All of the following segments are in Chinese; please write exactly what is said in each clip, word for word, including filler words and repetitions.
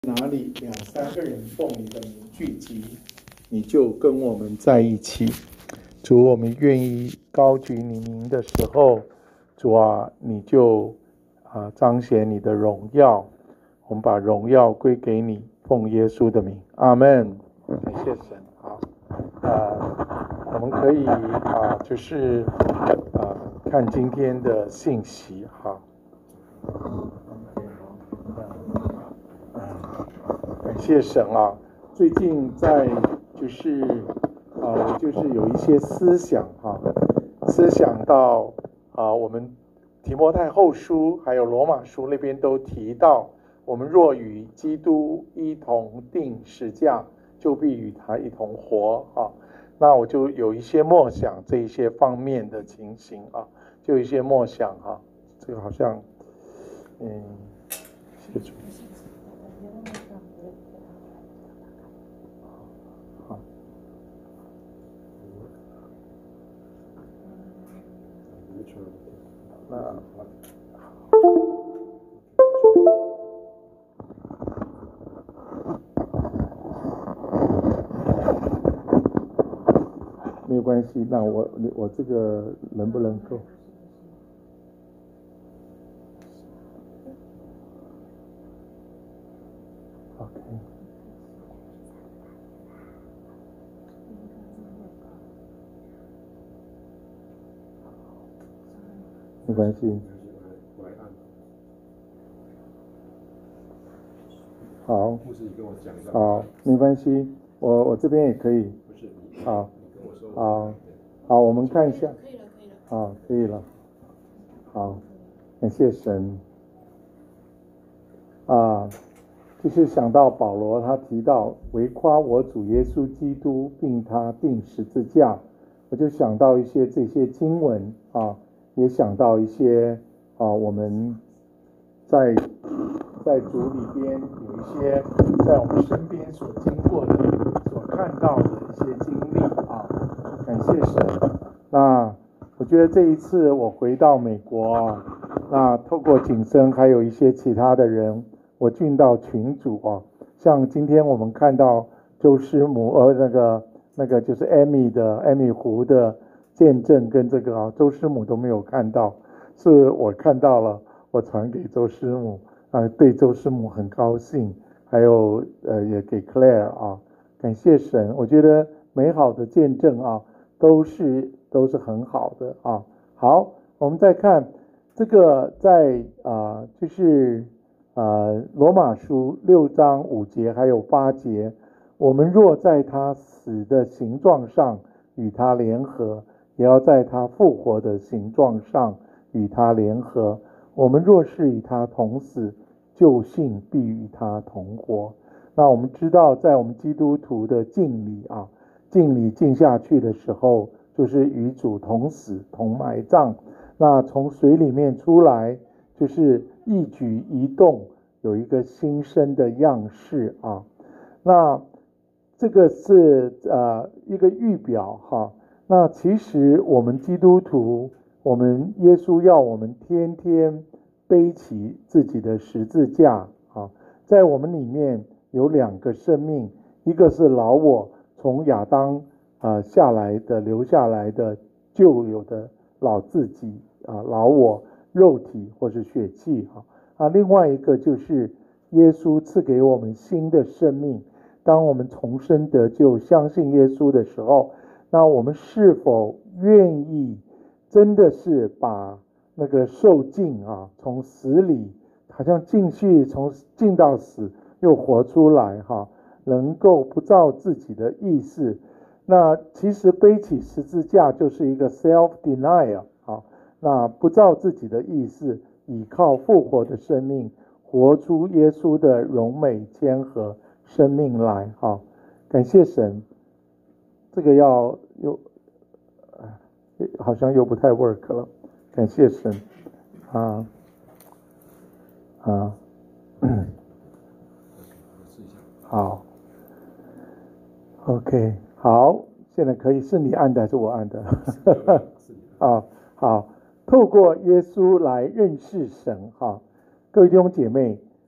哪里两三个人奉你的名聚集，你就跟我们在一起。主，我们愿意高举你名的时候，主啊，你就啊彰显你的荣耀。我们把荣耀归给你，奉耶稣的名，阿们。感谢神。好，啊，我们可以啊，就是啊，看今天的信息哈。感谢神啊！最近在就是啊，就是有一些思想哈、啊，思想到啊，我们提摩太后书还有罗马书那边都提到，我们若与基督一同定十架，就必与他一同活啊。那我就有一些默想这一些方面的情形啊，就有一些默想哈、啊，这个好像嗯，谢主。那没有关系，那我我这个能不能够？OK， 没关系。好，好，没关系，我我这边也可以。好，好，好，我们看一下。好，可以了。好，感谢神。啊，就是想到保罗他提到唯夸我主耶稣基督，并他定十字架，我就想到一些这些经文啊，也想到一些啊，我们在在主里边有一些在我们身边所经过的、所看到的一些经历啊，感谢神。那我觉得这一次我回到美国啊，那透过景生还有一些其他的人，我进到群组啊，像今天我们看到周师母呃那个那个就是 Amy 的 Amy 胡的见证跟这个啊，周师母都没有看到，是我看到了，我传给周师母啊，对周师母很高兴，还有呃也给 Claire 啊，感谢神，我觉得美好的见证啊，都是都是很好的啊。好，我们再看这个在啊、呃、就是啊罗马书六章五节还有八节，我们若在他死的形状上与他联合，也要在他复活的形状上与他联合。我们若是与他同死，就信必与他同活。那我们知道，在我们基督徒的敬礼啊，敬礼敬下去的时候，就是与主同死同埋葬。那从水里面出来，就是一举一动有一个新生的样式啊。那这个是呃一个预表哈。那其实我们基督徒，我们耶稣要我们天天背起自己的十字架啊，在我们里面有两个生命，一个是老我从亚当啊下来的留下来的旧有的老自己啊，老我肉体或是血气啊啊，另外一个就是耶稣赐给我们新的生命。当我们重生得救，相信耶稣的时候，那我们是否愿意真的是把那个受尽啊，从死里好像进去，从进到死又活出来哈、啊，能够不照自己的意思。那其实背起十字架就是一个 self denial 啊，那不照自己的意思，倚靠复活的生命，活出耶稣的荣美谦和生命来哈、啊。感谢神，这个要又好像又不太 work 了。感谢神啊啊，好 ，OK， 好，现在可以是你按的还是我按的？啊，好，透过耶稣来认识神哈，各位弟兄姐妹，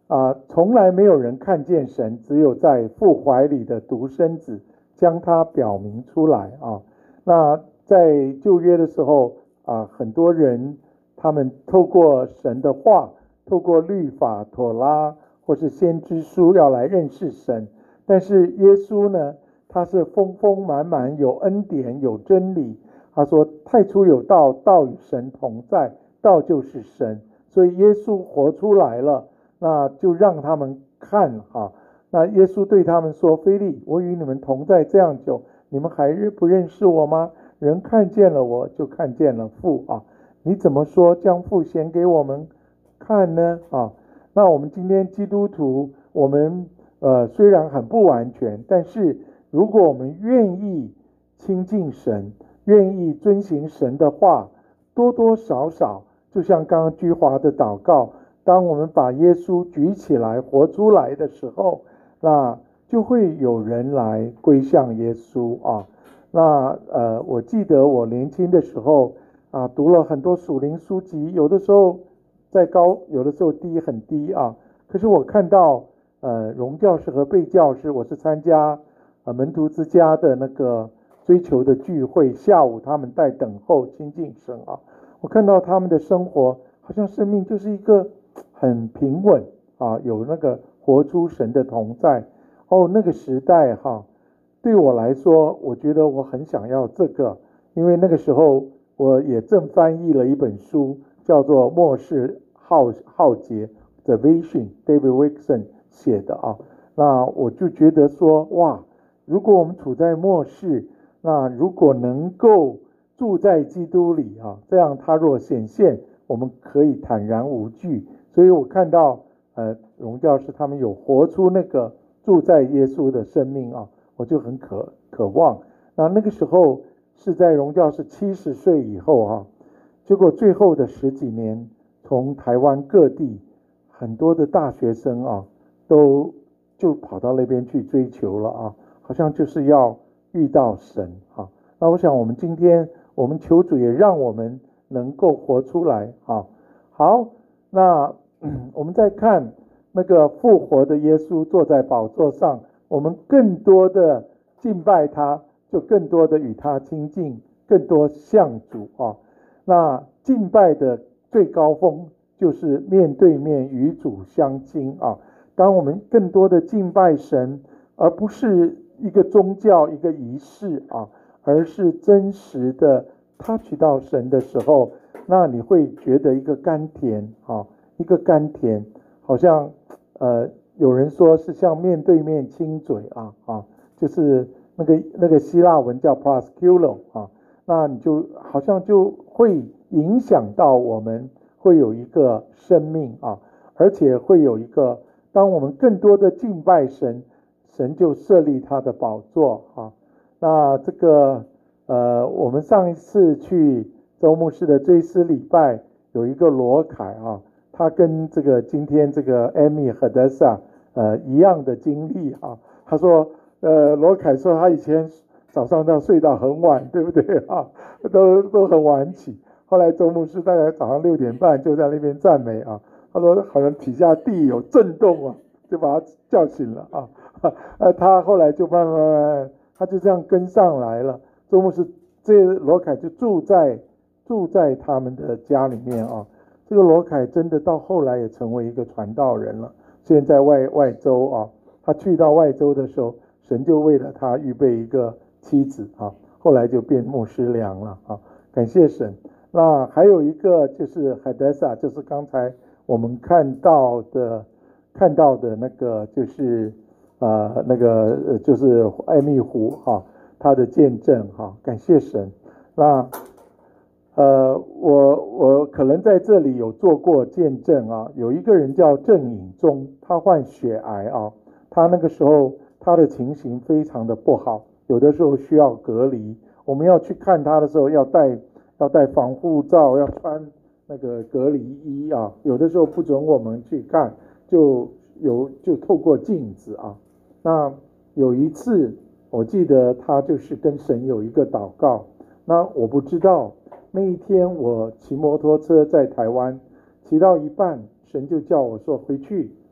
啊，从来没有人看见神，只有在父怀里的独生子将他表明出来啊。那在旧约的时候啊，很多人他们透过神的话，透过律法、妥拉或是先知书要来认识神。但是耶稣呢，他是丰丰满满，有恩典，有真理。他说太初有道，道与神同在，道就是神。所以耶稣活出来了，那就让他们看啊。那耶稣对他们说，腓利，我与你们同在这样久，你们还不认识我吗？人看见了我，就看见了父啊。你怎么说将父显给我们看呢？啊，那我们今天基督徒，我们呃虽然很不完全，但是如果我们愿意亲近神，愿意遵行神的话，多多少少就像刚刚居华的祷告，当我们把耶稣举起来活出来的时候，那就会有人来归向耶稣啊。那呃，我记得我年轻的时候啊，读了很多属灵书籍，有的时候在高，有的时候低，很低啊。可是我看到呃，荣教士和贝教士，我是参加呃门徒之家的那个追求的聚会，下午他们在等候亲近神啊。我看到他们的生活，好像生命就是一个很平稳啊，有那个活出神的同在。哦，那个时代哈，对我来说，我觉得我很想要这个，因为那个时候我也正翻译了一本书，叫做《末世浩浩劫》The Vision， David Wilkerson 写的啊。那我就觉得说，哇，如果我们处在末世，那如果能够住在基督里啊，这样他若显现，我们可以坦然无惧。所以我看到呃荣教士他们有活出那个住在耶稣的生命啊，我就很渴渴望。那那个时候是在荣教士七十岁以后啊，结果最后的十几年，从台湾各地很多的大学生啊，都就跑到那边去追求了啊，好像就是要遇到神啊。那我想我们今天我们求主也让我们能够活出来啊。好，那我们再看那个复活的耶稣坐在宝座上，我们更多的敬拜他，就更多的与他亲近，更多向主啊。那敬拜的最高峰就是面对面与主相亲啊。当我们更多的敬拜神，而不是一个宗教一个仪式啊，而是真实的 touch 到神的时候，那你会觉得一个甘甜啊，一个甘甜，好像呃有人说是像面对面亲嘴啊啊，就是那个那个希腊文叫 proskulo 啊，那你就好像就会影响到我们会有一个生命啊，而且会有一个，当我们更多的敬拜神，神就设立他的宝座啊。那这个呃，我们上一次去周牧师的追思礼拜，有一个罗凯啊，他跟这个今天这个 Amy 和 Dessa 呃一样的经历啊。他说，呃，罗凯说他以前早上要睡到很晚，对不对啊？都都很晚起。后来周牧师大概早上六点半就在那边赞美啊，他说好像底下地有震动啊，就把他叫醒了啊。呃，他后来就慢慢慢慢，他就这样跟上来了。周牧师这罗凯就住在住在他们的家里面啊。这个罗凯真的到后来也成为一个传道人了，现在外外州啊，他去到外州的时候，神就为了他预备一个妻子啊，后来就变牧师娘了啊，感谢神。那还有一个就是海德萨，就是刚才我们看到的看到的那个就是呃那个呃就是艾密湖哈、啊，他的见证哈、啊，感谢神。那呃我我可能在这里有做过见证啊，有一个人叫郑颖忠，他患血癌啊，他那个时候他的情形非常的不好，有的时候需要隔离，我们要去看他的时候要带要戴防护罩，要穿那个隔离衣啊，有的时候不准我们去看，就有就透过镜子啊。那有一次我记得他就是跟神有一个祷告，那我不知道那一天我骑摩托车在台湾骑到一半，神就叫我说回去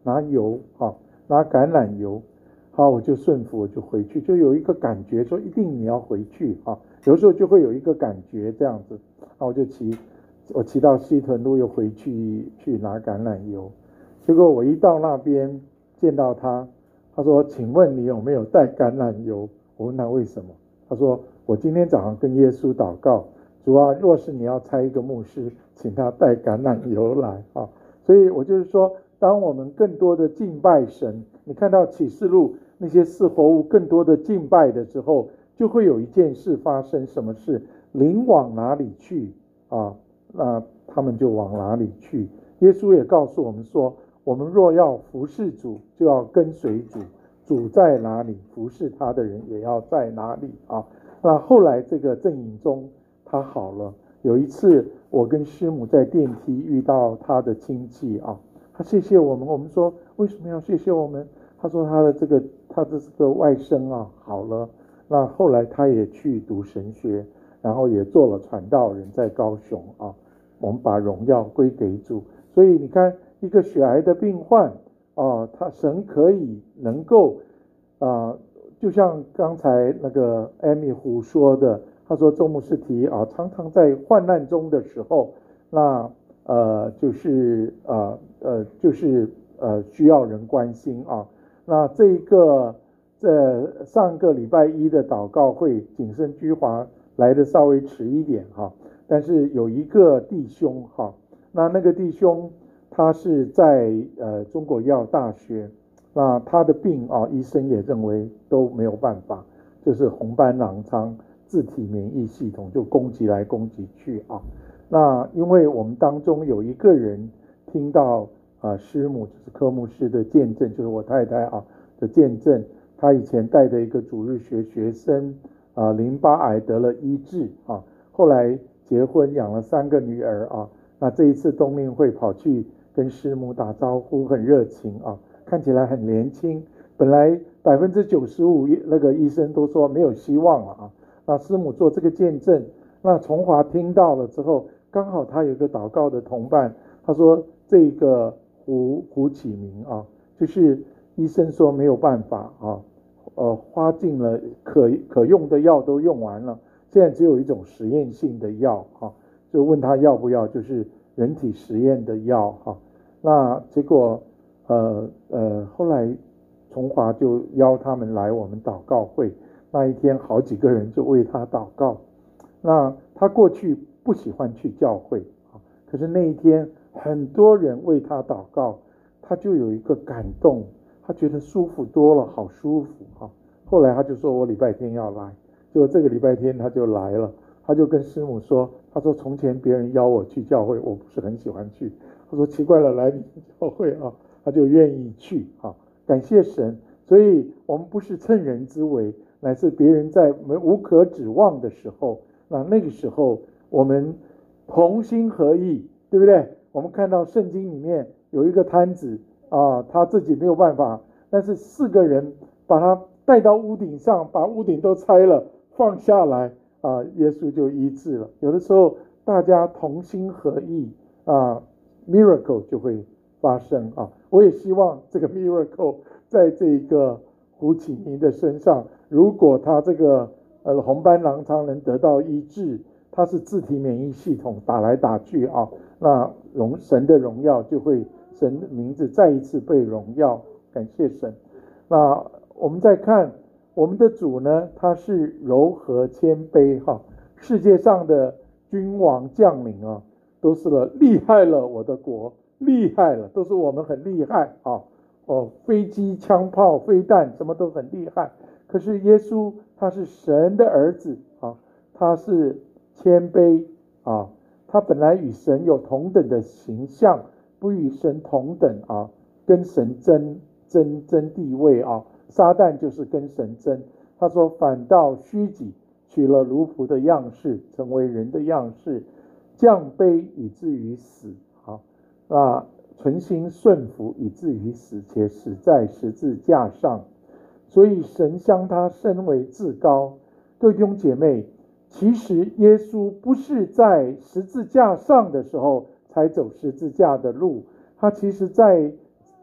拿油啊，拿橄榄油。好，我就顺服，我就回去，就有一个感觉说一定你要回去啊。有时候就会有一个感觉这样子，那我就骑，我骑到西屯路又回去去拿橄榄油。结果我一到那边见到他，他说：“请问你有没有带橄榄油？”我问他为什么，他说：“我今天早上跟耶稣祷告，主啊，若是你要差一个牧师，请他带橄榄油来啊。”所以我就是说，当我们更多的敬拜神，你看到启示录那些四活物更多的敬拜的时候，就会有一件事发生。什么事？灵往哪里去啊？那他们就往哪里去。耶稣也告诉我们说，我们若要服侍主，就要跟随主，主在哪里，服侍他的人也要在哪里啊。那后来这个郑颖中他好了，有一次我跟师母在电梯遇到他的亲戚啊，他谢谢我们，我们说为什么要谢谢我们？他说他的这个他的这个外甥啊好了。那后来他也去读神学，然后也做了传道人，在高雄啊。我们把荣耀归给主。所以你看，一个血癌的病患啊，他神可以能够啊，就像刚才那个艾米胡说的，他说周牧师提啊，常常在患难中的时候，那呃就是呃呃就是呃需要人关心啊。那这一个这上个礼拜一的祷告会，谨慎居华来的稍微迟一点哈，但是有一个弟兄哈，那那个弟兄他是在呃中国医药大学，那他的病啊，医生也认为都没有办法，就是红斑狼疮自体免疫系统就攻击来攻击去啊。那因为我们当中有一个人听到啊师母就是科牧师的见证，就是我太太啊的见证，他以前带的一个主日学学生啊淋巴癌得了医治啊，后来结婚养了三个女儿啊。那这一次冬令会跑去跟师母打招呼，很热情啊，看起来很年轻。本来百分之九十五那个医生都说没有希望了啊。那师母做这个见证，那崇华听到了之后，刚好他有一个祷告的同伴，他说这个胡胡启明啊，就是医生说没有办法啊，呃，花尽了可可用的药都用完了，现在只有一种实验性的药啊。就问他要不要，就是人体实验的药哈。那结果呃呃后来崇华就邀他们来我们祷告会，那一天好几个人就为他祷告。那他过去不喜欢去教会啊，可是那一天很多人为他祷告，他就有一个感动，他觉得舒服多了，好舒服啊。后来他就说我礼拜天要来，结果这个礼拜天他就来了。他就跟师母说，他说从前别人邀我去教会，我不是很喜欢去。他说奇怪了，来你们教会啊，他就愿意去啊，感谢神。所以我们不是趁人之危，乃是别人在无可指望的时候，那那个时候我们同心合意，对不对？我们看到圣经里面有一个摊子啊，他自己没有办法，但是四个人把他带到屋顶上，把屋顶都拆了，放下来。啊，耶稣就医治了。有的时候大家同心合意啊 ，miracle 就会发生啊。我也希望这个 miracle 在这个胡启明的身上，如果他这个呃红斑狼疮能得到医治，他是自体免疫系统打来打去啊，那荣神的荣耀就会，神的名字再一次被荣耀，感谢神。那我们再看。我们的主呢，他是柔和谦卑哈。世界上的君王将领啊，都是了厉害了我的国，厉害了，都是我们很厉害啊。哦，飞机、枪炮、飞弹什么都很厉害。可是耶稣他是神的儿子啊，他是谦卑啊，他本来与神有同等的形象，不与神同等啊，跟神争争争地位啊。撒旦就是跟神争，他说反倒虚己，取了奴仆的样式，成为人的样式，降卑以至于死啊，那存心顺服以至于死，且死在十字架上。所以神将他升为至高。各位弟兄姐妹，其实耶稣不是在十字架上的时候才走十字架的路，他其实在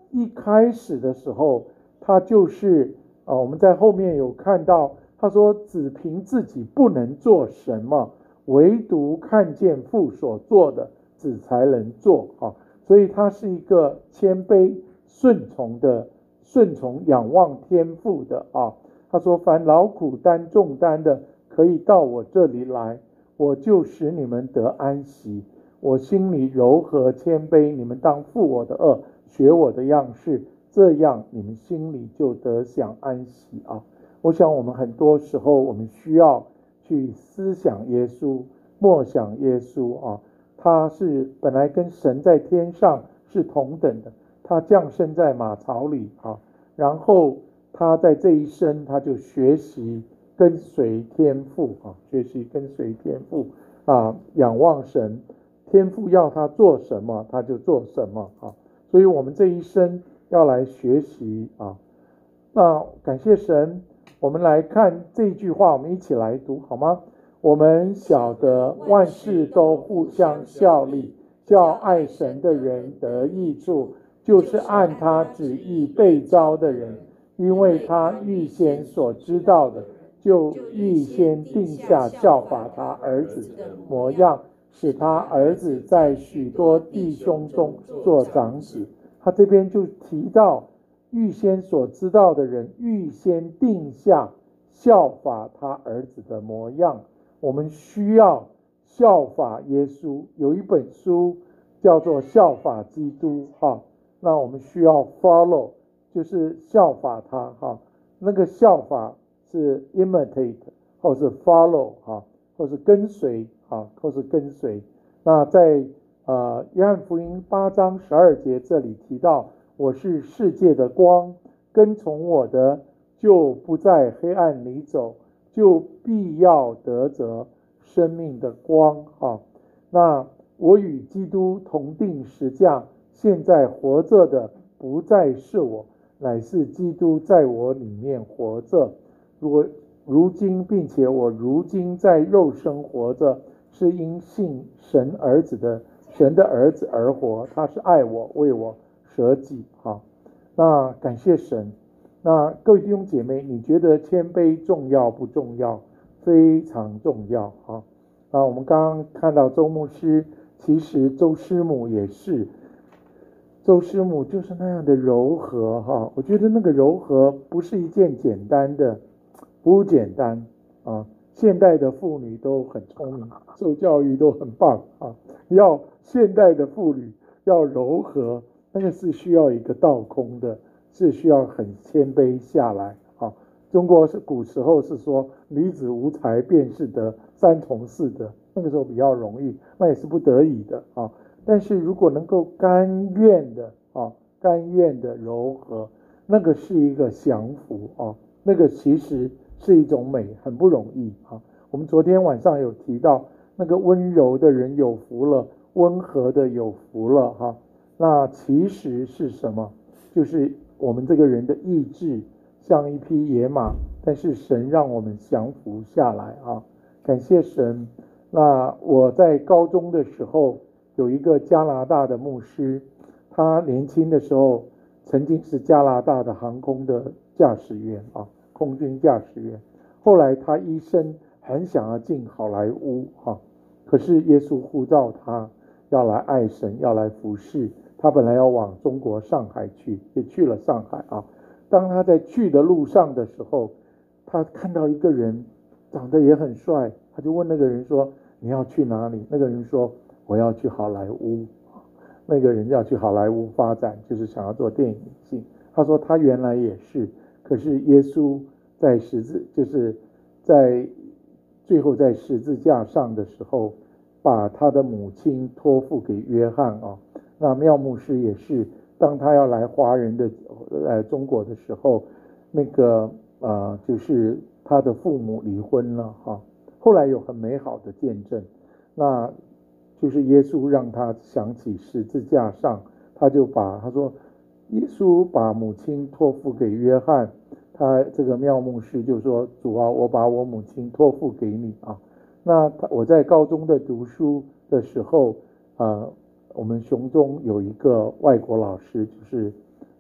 一开始的时候，他就是啊，我们在后面有看到，他说只凭自己不能做什么，唯独看见父所做的，子才能做啊。所以他是一个谦卑顺从的，顺从仰望天父的啊。他说凡劳苦担重担的，可以到我这里来，我就使你们得安息。我心里柔和谦卑，你们当负我的恶，学我的样式，这样你们心里就得享安息啊。我想我们很多时候我们需要去思想耶稣，默想耶稣啊。他是本来跟神在天上是同等的，他降生在马槽里啊，然后他在这一生他就学习跟随天父啊，学习跟随天父啊，仰望神，天父要他做什么他就做什么啊。所以我们这一生要来学习啊。那感谢神，我们来看这句话，我们一起来读好吗？我们晓得万事都互相效力，叫爱神的人得益处，就是按他旨意被召的人，因为他预先所知道的，就预先定下效法他儿子的模样，使他儿子在许多弟兄中做长子。他这边就提到预先所知道的人，预先定下效法他儿子的模样。我们需要效法耶稣，有一本书叫做效法基督哈，那我们需要 follow， 就是效法他哈。那个效法是 imitate 或是 follow 哈，或是跟随哈，或是跟随。那在呃约翰福音八章十二节这里提到，我是世界的光，跟从我的就不在黑暗里走，就必要得着生命的光啊。那我与基督同定十架，现在活着的不再是我，乃是基督在我里面活着。如如今并且我如今在肉身活着，是因信神儿子的神的儿子而活，他是爱我，为我舍己啊。那感谢神。那各位弟兄姐妹，你觉得谦卑重要不重要？非常重要啊！啊，我们刚刚看到周牧师，其实周师母也是，周师母就是那样的柔和哈。我觉得那个柔和不是一件简单的，不简单啊。现代的妇女都很聪明，受教育都很棒啊。要现代的妇女要柔和，那个是需要一个倒空的。是需要很谦卑下来啊。中国是古时候是说女子无才便是德，三从四德，那个时候比较容易，那也是不得已的啊。但是如果能够甘愿的啊，甘愿的柔和，那个是一个降服啊，那个其实是一种美，很不容易啊。我们昨天晚上有提到，那个温柔的人有福了，温和的有福了哈。那其实是什么？就是我们这个人的意志像一匹野马，但是神让我们降服下来啊，感谢神。那我在高中的时候有一个加拿大的牧师，他年轻的时候曾经是加拿大的航空的驾驶员啊，空军驾驶员。后来他一生很想要进好莱坞啊，可是耶稣呼召他要来爱神，要来服侍。他本来要往中国上海去，也去了上海啊。当他在去的路上的时候，他看到一个人长得也很帅，他就问那个人说：“你要去哪里？”那个人说：“我要去好莱坞。”那个人要去好莱坞发展，就是想要做电影明星。他说他原来也是，可是耶稣在十字，就是在最后在十字架上的时候，把他的母亲托付给约翰啊。那妙牧师也是，当他要来华人的呃中国的时候，那个呃就是他的父母离婚了哈，后来有很美好的见证，那就是耶稣让他想起十字架上，他就把他说耶稣把母亲托付给约翰，他这个妙牧师就说主啊，我把我母亲托付给你啊。那我在高中的读书的时候，呃。我们雄中有一个外国老师，就是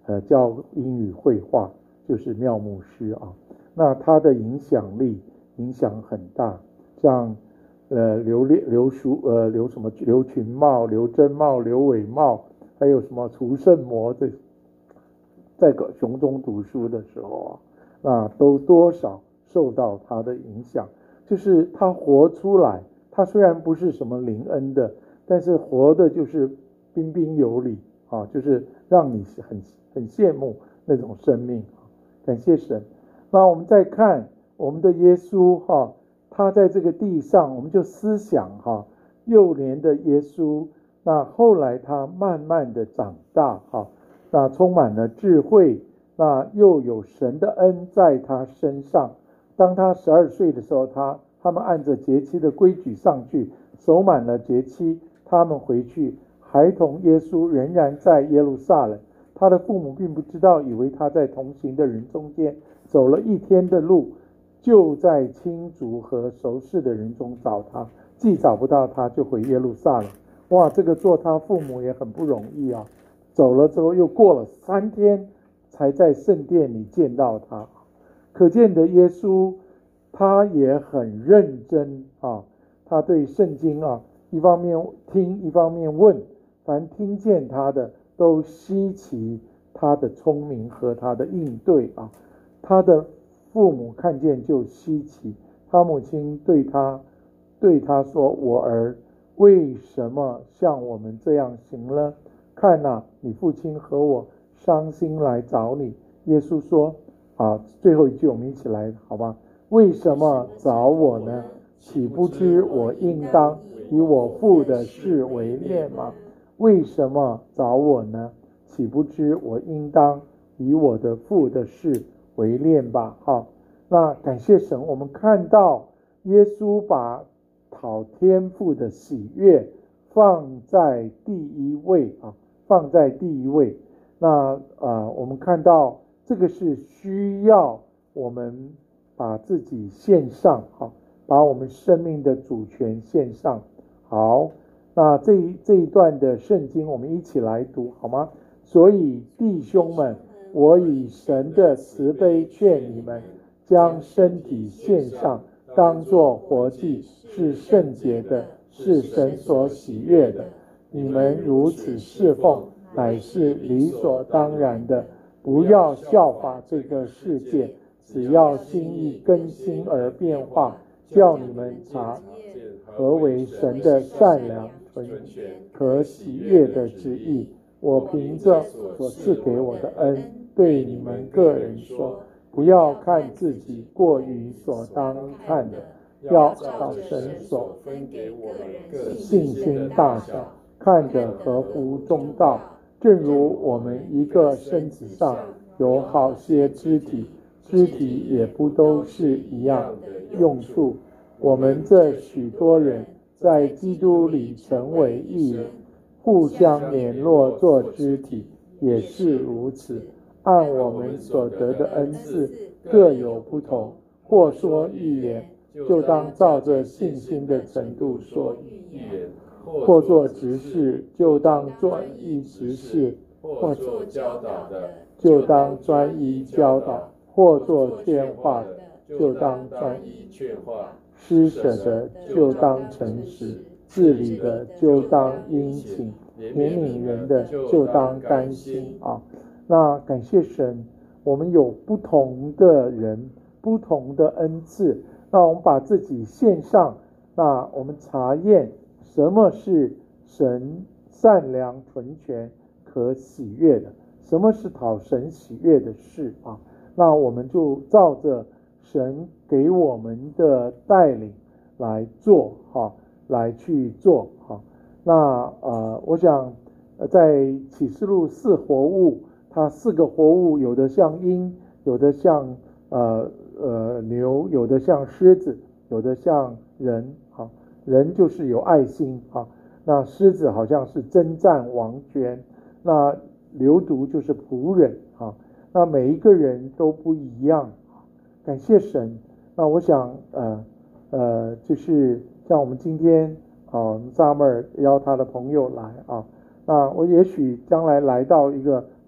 呃教英语绘画，就是廖牧师啊。那他的影响力影响很大，像呃刘刘淑呃刘什么刘群茂、刘真茂、刘伟茂，还有什么楚圣模，这在雄中读书的时候啊，那都多少受到他的影响。就是他活出来，他虽然不是什么灵恩的，但是活的就是彬彬有礼啊，就是让你很很羡慕那种生命。感谢神。那我们再看我们的耶稣哈，他在这个地上，我们就思想哈，幼年的耶稣，那后来他慢慢的长大哈，那充满了智慧，那又有神的恩在他身上。当他十二岁的时候，他他们按着节期的规矩上去，守满了节期，他们回去，孩童耶稣仍然在耶路撒冷。他的父母并不知道，以为他在同行的人中间走了一天的路，就在亲族和熟识的人中找他，既找不到他，就回耶路撒冷。哇，这个做他父母也很不容易啊！走了之后又过了三天，才在圣殿里见到他。可见的耶稣他也很认真啊，他对圣经啊，一方面听，一方面问，凡听见他的都稀奇他的聪明和他的应对啊。他的父母看见就稀奇，他母亲对他对他说：“我儿，为什么像我们这样行呢？看哪，你父亲和我伤心来找你。”耶稣说啊，最后一句我们一起来好吧？为什么找我呢？岂不知我应当以我父的事为念吗？为什么找我呢？岂不知我应当以我的父的事为念吧？好，那感谢神，我们看到耶稣把讨天父的喜悦放在第一位啊，放在第一位。那呃，我们看到这个是需要我们把自己献上，好，把我们生命的主权献上。好，那这一这一段的圣经我们一起来读好吗？所以弟兄们，我以神的慈悲劝你们，将身体献上，当作活祭，是圣洁的，是神所喜悦的。你们如此侍奉，乃是理所当然的。不要效法这个世界，只要心意更新而变化，叫你们察何为神的善良、纯全、可喜悦的旨意。我凭着所赐给我的恩，对你们个人说，不要看自己过于所当看的，要照神所分给我们个信心大小，看得合乎中道。正如我们一个身子上有好些肢体，肢体也不都是一样的用处。我们这许多人在基督里成为一人，互相联络做肢体，也是如此。按我们所得的恩赐各有不同，或说预言，就当照着信心的程度说预言；或做执事，就当专一执事；或做教导的，就当专一教导；或做劝化的，就当专一劝化；施舍的，就当诚实；治理的，就当殷勤；怜悯人的，就当甘心啊。那感谢神，我们有不同的人，不同的恩赐，那我们把自己献上，那我们查验什么是神善良、纯全、可喜悦的，什么是讨神喜悦的事啊？那我们就照着神给我们的带领来做哈，来去做哈。那呃，我想在启示录四活物，它四个活物，有的像鹰，有的像呃呃牛，有的像狮子，有的像人哈。人就是有爱心哈，那狮子好像是征战王权，那牛犊就是仆人哈。那每一个人都不一样，感谢神。那我想呃呃，就是像我们今天啊，萨默尔邀他的朋友来啊，那我也许将来来到一个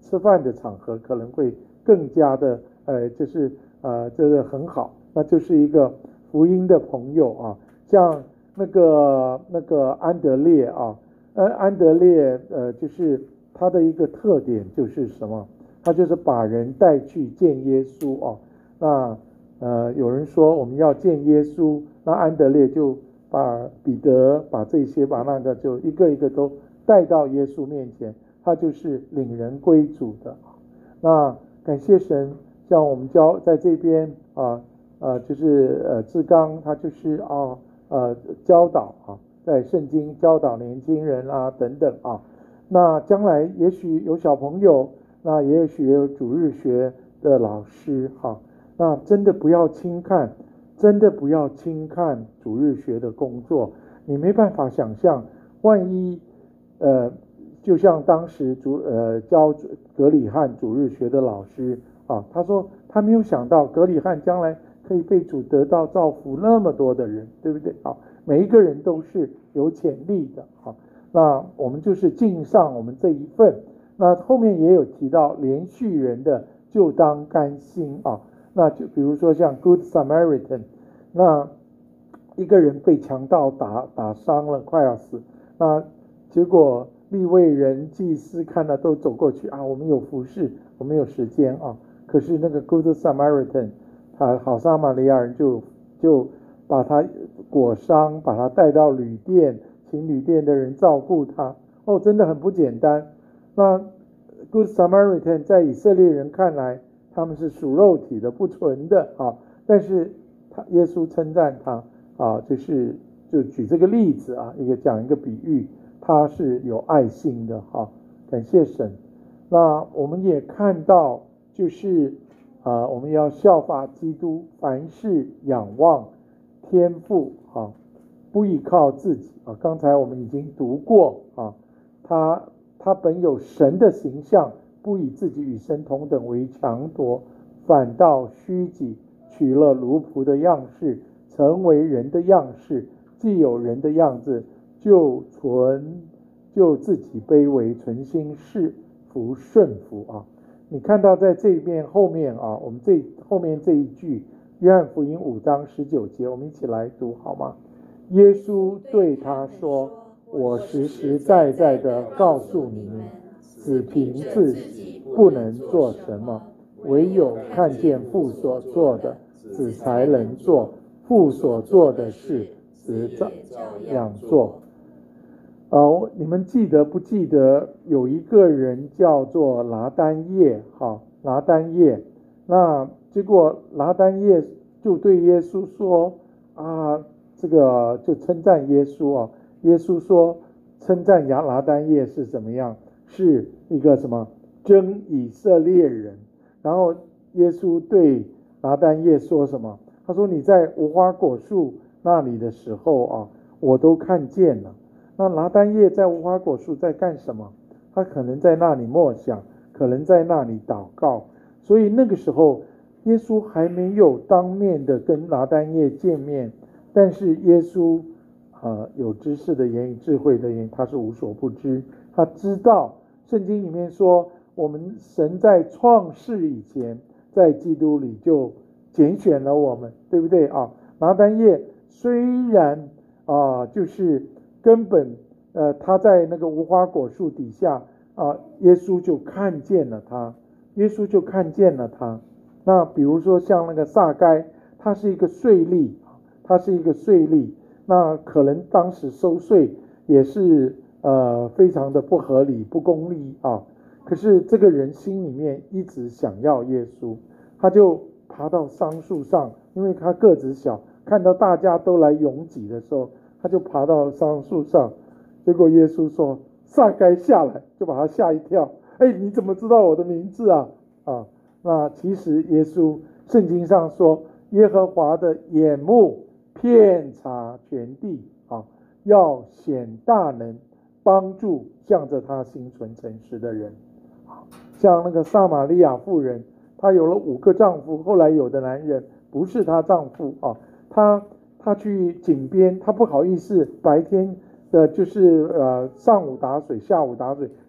吃饭的场合可能会更加的呃就是呃这个很好，那就是一个福音的朋友啊，像那个那个安德烈啊，呃安德烈呃就是他的一个特点就是什么？他就是把人带去见耶稣啊。那呃有人说我们要见耶稣，那安德烈就把彼得把这些把那个就一个一个都带到耶稣面前，他就是领人归主的。那感谢神，像我们教在这边啊呃就是呃志刚他就是啊呃教导啊，在圣经教导年轻人啊等等啊。那将来也许有小朋友，那也许有主日学的老师哈，那真的不要轻看，真的不要轻看主日学的工作。你没办法想象，万一呃就像当时主呃教格里汉主日学的老师啊，他说他没有想到格里汉将来可以被主得到造福那么多的人，对不对啊？每一个人都是有潜力的啊。那我们就是尽上我们这一份。那后面也有提到连续人的就当甘心啊。那就比如说像 Good Samaritan， 那一个人被强盗打打伤了，快要死，那结果利未人祭司看了都走过去啊，我们有服侍，我们有时间啊。可是那个 Good Samaritan， 他好撒玛利亚人就就把他裹伤，把他带到旅店，请旅店的人照顾他。哦，真的很不简单。那 Good Samaritan 在以色列人看来，他们是属肉体的、不纯的啊。但是他耶稣称赞他啊，就是就举这个例子啊，一个讲一个比喻，他是有爱心的哈、啊，感谢神。那我们也看到，就是啊，我们要效法基督，凡事仰望天父啊，不依靠自己啊。刚才我们已经读过啊，他他本有神的形象，不以自己与神同等为强夺，反倒虚己，取了奴仆的样式，成为人的样式。既有人的样子，就存就自己卑微，存心侍服顺服啊。你看到在这边后面啊，我们这后面这一句，约翰福音五章十九节，我们一起来读好吗？耶稣对他说：我实实在在的告诉你们，只凭自己不能做什么，唯有看见父所做的，子才能做。父所做的事，子照样做。呃，你们记得不记得有一个人叫做拿单业？哈，拿单业。那结果拿单业就对耶稣说啊，这个就称赞耶稣啊。耶稣说，称赞亚拿单业是怎么样？是一个什么真以色列人。然后耶稣对拿单业说什么？他说：你在无花果树那里的时候啊，我都看见了。那拿单业在无花果树在干什么？他可能在那里默想，可能在那里祷告。所以那个时候耶稣还没有当面的跟拿单业见面，但是耶稣呃有知识的言语，智慧的言语，他是无所不知。他知道圣经里面说，我们神在创世以前，在基督里就拣选了我们，对不对啊？拿单业虽然啊、呃，就是根本呃他在那个无花果树底下啊、呃，耶稣就看见了他，耶稣就看见了他。那比如说像那个撒该，他是一个税吏，他是一个税吏，那可能当时收税也是呃非常的不合理、不公义啊。可是这个人心里面一直想要耶稣，他就爬到桑树上，因为他个子小，看到大家都来拥挤的时候，他就爬到桑树上。结果耶稣说：撒该下来，就把他吓一跳。哎，你怎么知道我的名字啊？啊，那其实耶稣圣经上说，耶和华的眼目遍察全地啊，要显大能，帮助向着他心存诚实的人。像那个撒玛利亚妇人，她有了五个丈夫，后来有的男人不是她丈夫啊，她她去井边，她不好意思白天的就是呃上午打水，下午打水，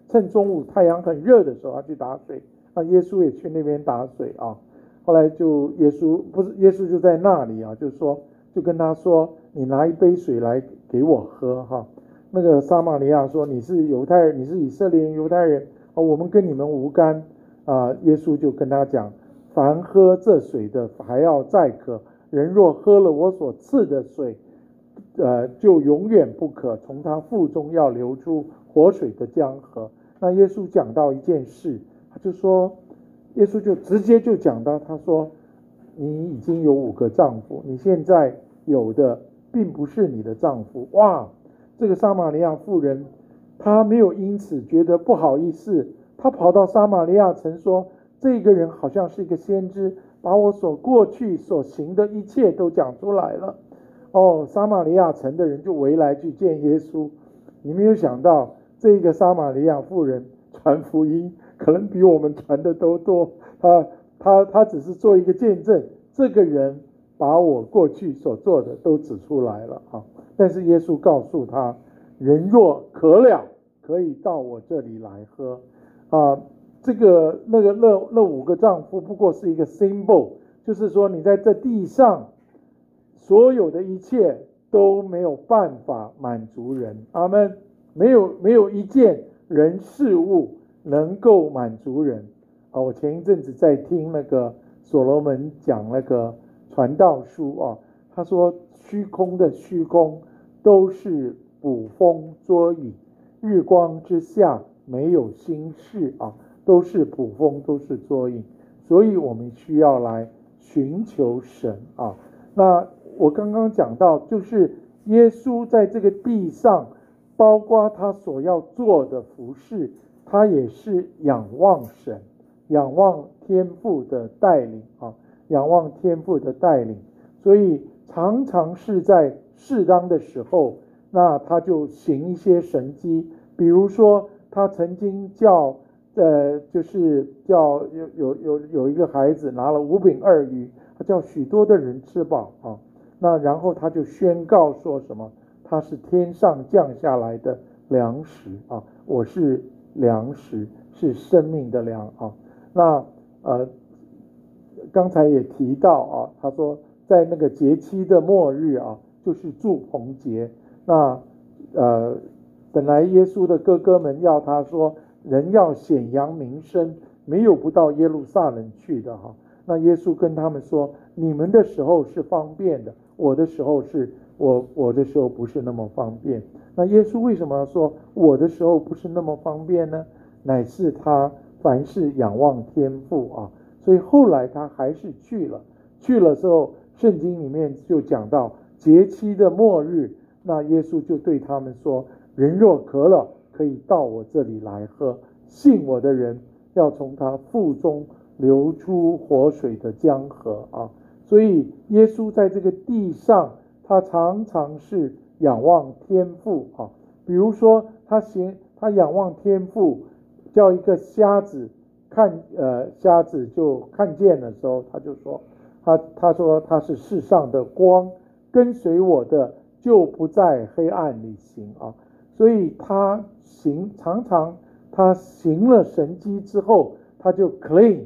趁中午太阳很热的时候他去打水，那耶稣也去那边打水啊。后来就耶稣不是耶稣就在那里啊，就说就跟他说，你拿一杯水来给我喝哈。那个撒玛利亚说，你是犹太人，你是以色列人犹太人啊，我们跟你们无干啊。耶稣就跟他讲，凡喝这水的还要再渴，人若喝了我所赐的水，呃，就永远不渴，从他腹中要流出活水的江河。那耶稣讲到一件事，他就说，耶稣就直接就讲到，他说，你已经有五个丈夫，你现在有的并不是你的丈夫。哇，这个撒玛利亚妇人，她没有因此觉得不好意思，她跑到撒玛利亚城说，这个人好像是一个先知，把我所过去所行的一切都讲出来了。哦，撒玛利亚城的人就围来去见耶稣。你没有想到，这个撒玛利亚妇人传福音可能比我们传的都多。他他他只是做一个见证，这个人把我过去所做的都指出来了啊。但是耶稣告诉他，人若渴了，可以到我这里来喝啊。这个那个那那五个丈夫不过是一个 symbol， 就是说你在这地上所有的一切都没有办法满足人。阿们。没有没有一件人事物能够满足人啊。我前一阵子在听那个所罗门讲那个传道书啊，他说虚空的虚空都是捕风捉影，日光之下没有新事啊，都是捕风，都是捉影。所以我们需要来寻求神啊。那我刚刚讲到，就是耶稣在这个地上，包括他所要做的服事，他也是仰望神，仰望天父的带领啊，仰望天父的带领。所以常常是在适当的时候，那他就行一些神迹。比如说他曾经叫呃，就是叫有有有有一个孩子拿了五饼二鱼，他叫许多的人吃饱啊。那然后他就宣告说什么？他是天上降下来的粮食啊，我是粮食，是生命的粮啊。那呃，刚才也提到啊，他说在那个节期的末日啊，就是住棚节。那呃，本来耶稣的哥哥们要他说，人要显扬名声，没有不到耶路撒冷去的哈。那耶稣跟他们说，你们的时候是方便的，我的时候是我我的时候不是那么方便。那耶稣为什么说我的时候不是那么方便呢？乃是他凡事仰望天父啊，所以后来他还是去了。去了之后，圣经里面就讲到节期的末日，那耶稣就对他们说，人若渴了，可以到我这里来喝，信我的人要从他腹中流出活水的江河啊。所以耶稣在这个地上，他常常是仰望天父啊。比如说他行他仰望天父，叫一个瞎子看呃瞎子就看见的时候，他就说他他说他是世上的光，跟随我的就不在黑暗里行啊。所以他行常常他行了神迹之后，他就 claim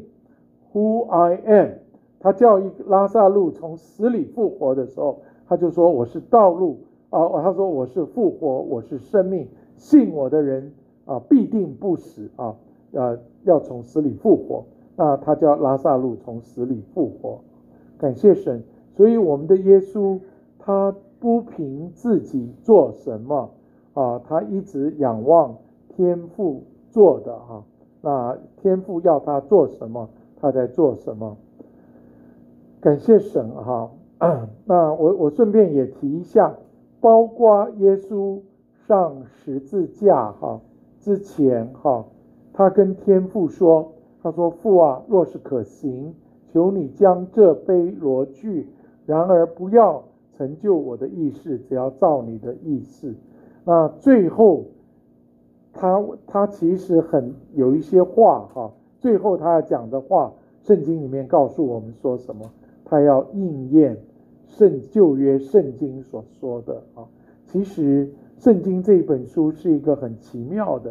who I am。 他叫一拉撒路从死里复活的时候，他就说我是道路啊，他说我是复活，我是生命，信我的人啊必定不死啊，呃要从死里复活。那他叫拉撒路从死里复活，感谢神。所以我们的耶稣他不凭自己做什么啊，他一直仰望天父做的啊，那天父要他做什么，他在做什么。感谢神哈。那我我顺便也提一下，包括耶稣上十字架哈之前哈，他跟天父说，他说父啊，若是可行，求你将这杯挪去，然而不要成就我的意思，只要照你的意思。那最后他他其实很有一些话哈，最后他要讲的话，圣经里面告诉我们说什么？他要应验圣旧约圣经所说的啊。其实圣经这本书是一个很奇妙的，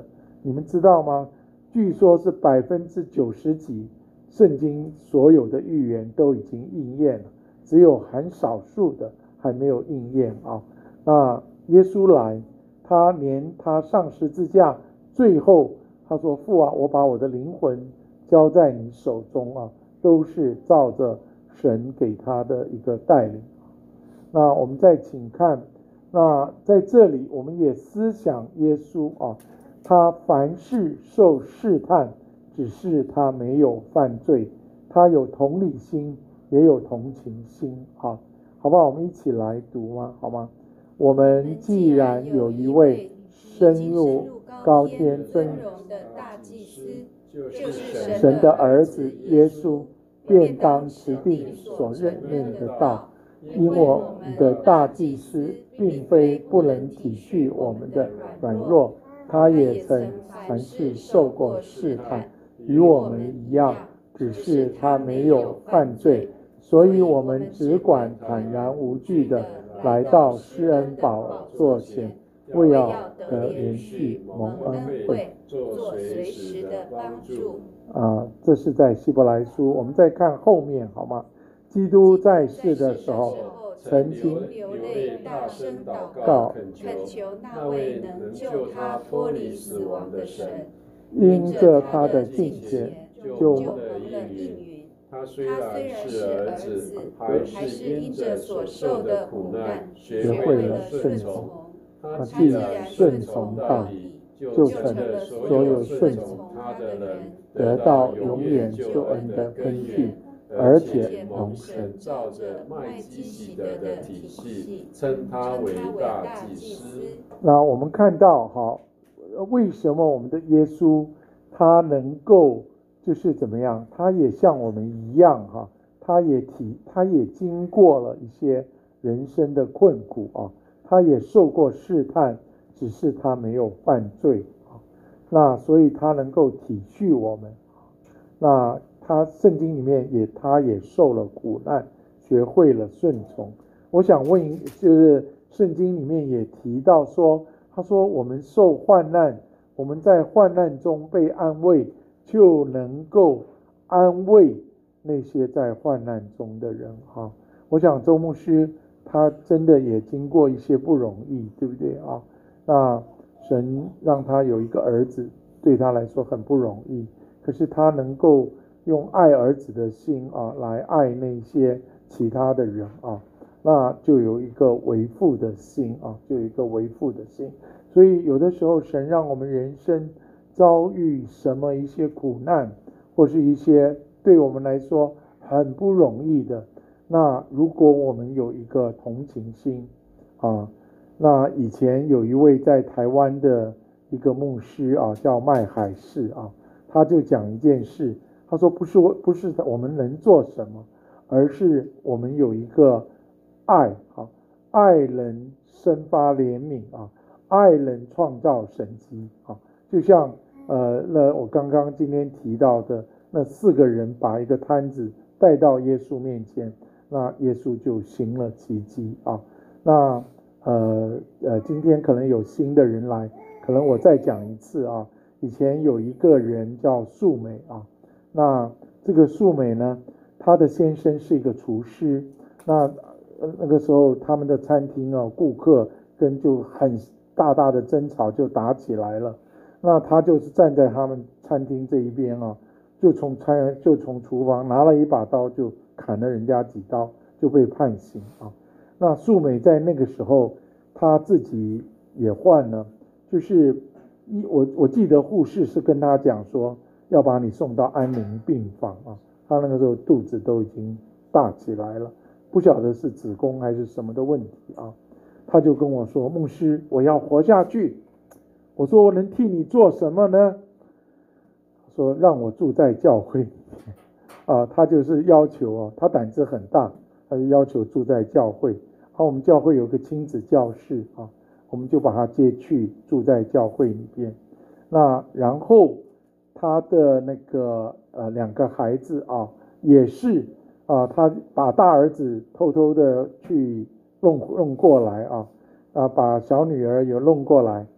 你们知道吗？据说是百分之九十几，圣经所有的预言都已经应验了，只有很少数的还没有应验啊。那耶稣来，他连他上十字架，最后他说：“父啊，我把我的灵魂交在你手中啊。”都是照着神给他的一个带领。那我们再请看，那在这里我们也思想耶稣啊，他凡事受试探，只是他没有犯罪，他有同理心，也有同情心啊，好不好？我们一起来读吗？好吗？我们既然有一位深入高天尊荣的大祭司，就是神的儿子耶稣，便当持定所认认的道。因我们的大祭司并非不能体恤我们的软弱，他也曾凡事受过试探，与我们一样，只是他没有犯罪，所以我们只管坦然无惧的来到施恩宝座前，为要得连续蒙恩惠，做随时的帮助。啊，这是在希伯来书。我们再看后面好吗？基督在世的时候，曾经流泪大声祷告，恳求那位能救他脱离死亡的神，因着他的敬虔，就蒙了应允。他虽然是儿子，还是因着所受的苦难，学会了顺从。他既然顺从到底，就成了所有顺从他的人得到永远救恩的根据，而且蒙神照着麦基洗德的体系称他为大祭司。那我们看到哈，为什么我们的耶稣他能够就是怎么样？他也像我们一样哈，他也体他也经过了一些人生的困苦啊，他也受过试探，只是他没有犯罪啊。那所以他能够体恤我们。那他圣经里面也他也受了苦难，学会了顺从。我想问，就是圣经里面也提到说，他说我们受患难，我们在患难中被安慰，就能够安慰那些在患难中的人哈。我想周牧师他真的也经过一些不容易，对不对啊？那神让他有一个儿子，对他来说很不容易，可是他能够用爱儿子的心啊，来爱那些其他的人啊，那就有一个为父的心啊，就有一个为父的心。所以有的时候神让我们人生遭遇什么一些苦难，或是一些对我们来说很不容易的，那如果我们有一个同情心啊，那以前有一位在台湾的一个牧师啊，叫麦海士啊，他就讲一件事，他说不是不是我们能做什么，而是我们有一个爱啊，爱人生发怜悯啊，爱人创造神迹啊，就像呃那我刚刚今天提到的那四个人把一个摊子带到耶稣面前，那耶稣就行了奇迹啊。那呃呃今天可能有新的人来，可能我再讲一次啊。以前有一个人叫素美啊，那这个素美呢，她的先生是一个厨师，那那个时候他们的餐厅啊，顾客跟就很大大的争吵就打起来了，那他就是站在他们餐厅这一边啊，就从餐就从厨房拿了一把刀就砍了人家几刀，就被判刑啊。那素美在那个时候，她自己也患了，就是一我我记得护士是跟她讲说，要把你送到安宁病房啊。她那个时候肚子都已经大起来了，不晓得是子宫还是什么的问题啊。她就跟我说，牧师，我要活下去。我说我能替你做什么呢？说让我住在教会里面啊，他就是要求啊，他胆子很大，他就要求住在教会。好，我们教会有个亲子教室啊，我们就把他接去住在教会里边。那然后他的那个呃两个孩子啊，也是啊，他把大儿子偷偷的去弄弄过来啊，啊把小女儿也弄过来。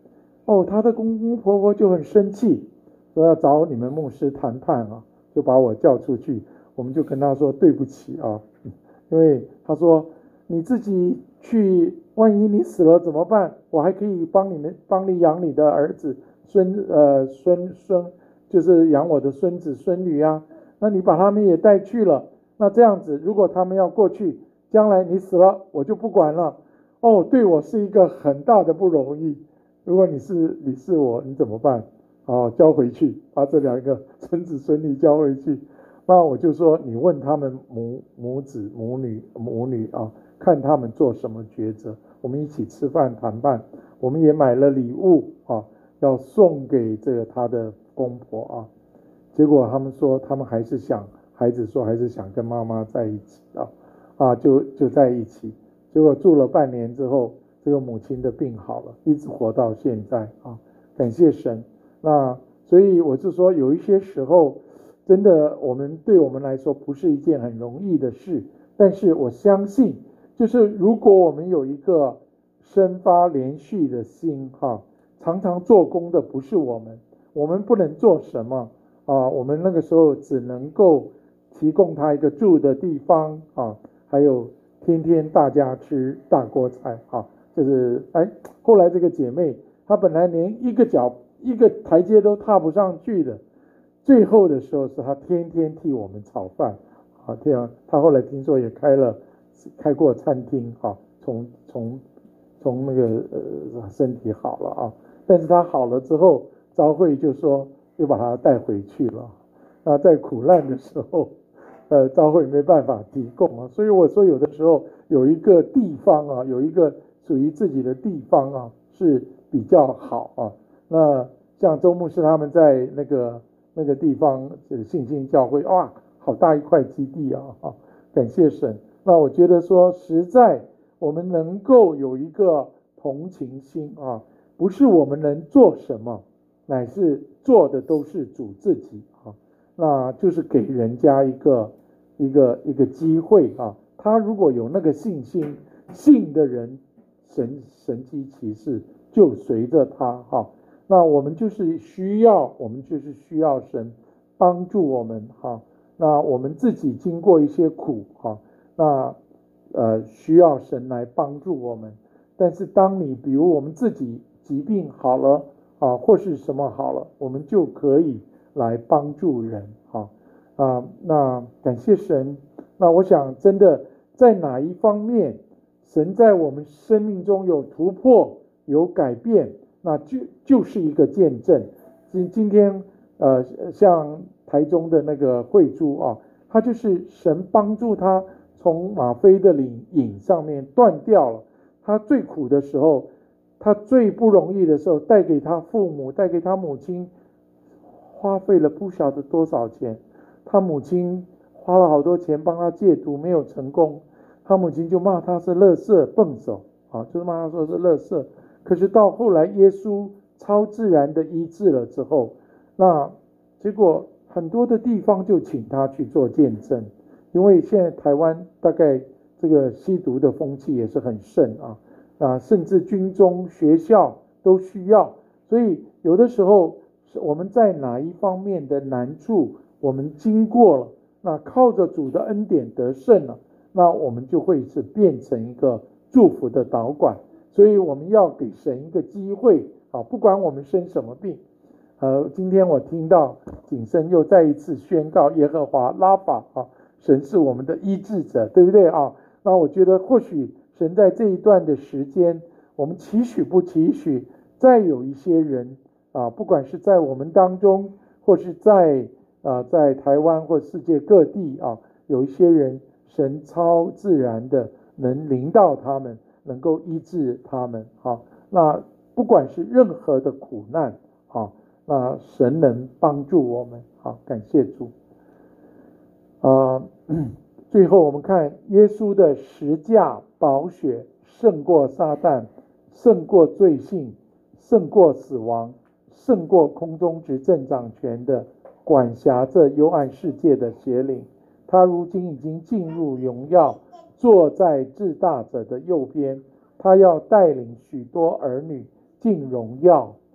哦，他的公公婆婆就很生气，说要找你们牧师谈判啊，就把我叫出去，我们就跟他说对不起啊，因为他说你自己去，万一你死了怎么办？我还可以帮你们帮你养你的儿子孙呃孙孙，就是养我的孙子孙女啊，那你把他们也带去了，那这样子如果他们要过去，将来你死了我就不管了。哦，对我是一个很大的不容易。如果你是你是我，你怎么办？哦，交回去，把这两个孙子孙女交回去。那我就说，你问他们母母子母女母女啊，看他们做什么抉择。我们一起吃饭谈判，我们也买了礼物啊，要送给这个他的公婆啊。结果他们说，他们还是想，孩子说还是想跟妈妈在一起啊，啊，就就在一起。结果住了半年之后，这个母亲的病好了，一直活到现在啊，感谢神。那所以我是说，有一些时候，真的我们对我们来说不是一件很容易的事，但是我相信，就是如果我们有一个生发连续的心哈，常常做工的不是我们，我们不能做什么啊，我们那个时候只能够提供他一个住的地方啊，还有天天大家吃大锅菜啊，就是哎，后来这个姐妹她本来连一个脚一个台阶都踏不上去的，最后的时候是她天天替我们炒饭啊，这样她后来听说也开了开过餐厅啊，从从从那个呃身体好了啊，但是她好了之后，召会就说又把她带回去了，那在苦难的时候。呃，召会没办法提供啊，所以我说有的时候有一个地方啊，有一个属于自己的地方啊，是比较好啊。那像周牧师他们在那个那个地方，这个信心教会，哇，好大一块基地啊，啊，感谢神。那我觉得说，实在我们能够有一个同情心啊，不是我们能做什么，乃是做的都是主自己啊。那就是给人家一个一个一个机会啊，他如果有那个信心，信的人，神神迹奇事就随着他哈。那我们就是需要，我们就是需要神帮助我们哈。那我们自己经过一些苦哈，那呃需要神来帮助我们。但是当你比如我们自己疾病好了啊，或是什么好了，我们就可以来帮助人哈啊，那感谢神。那我想真的在哪一方面，神在我们生命中有突破、有改变，那就就是一个见证。今今天呃，像台中的那个慧珠啊，他就是神帮助他从吗啡的瘾瘾上面断掉了。他最苦的时候，他最不容易的时候，带给他父母，带给他母亲。花费了不晓得多少钱，他母亲花了好多钱帮他戒毒，没有成功，他母亲就骂他是垃圾笨手啊，就是骂他说是垃圾。可是到后来耶稣超自然的医治了之后，那结果很多的地方就请他去做见证，因为现在台湾大概这个吸毒的风气也是很盛啊，啊，甚至军中学校都需要，所以有的时候我们在哪一方面的难处，我们经过了，那靠着主的恩典得胜了，那我们就会是变成一个祝福的导管。所以我们要给神一个机会啊，不管我们生什么病。呃，今天我听到景生又再一次宣告耶和华拉法啊，神是我们的医治者，对不对啊？那我觉得或许神在这一段的时间，我们期许不期许，再有一些人啊，不管是在我们当中，或是在啊在台湾或世界各地啊，有一些人神超自然的能临到他们，能够医治他们。好，那不管是任何的苦难啊，那神能帮助我们。好，感谢主。啊，最后我们看耶稣的十架宝血胜过撒旦，胜过罪性，胜过死亡，胜过空中执政掌权的管辖着幽暗世界的邪灵。他如今已经进入荣耀，坐在至大者的右边，他要带领许多儿女进荣耀。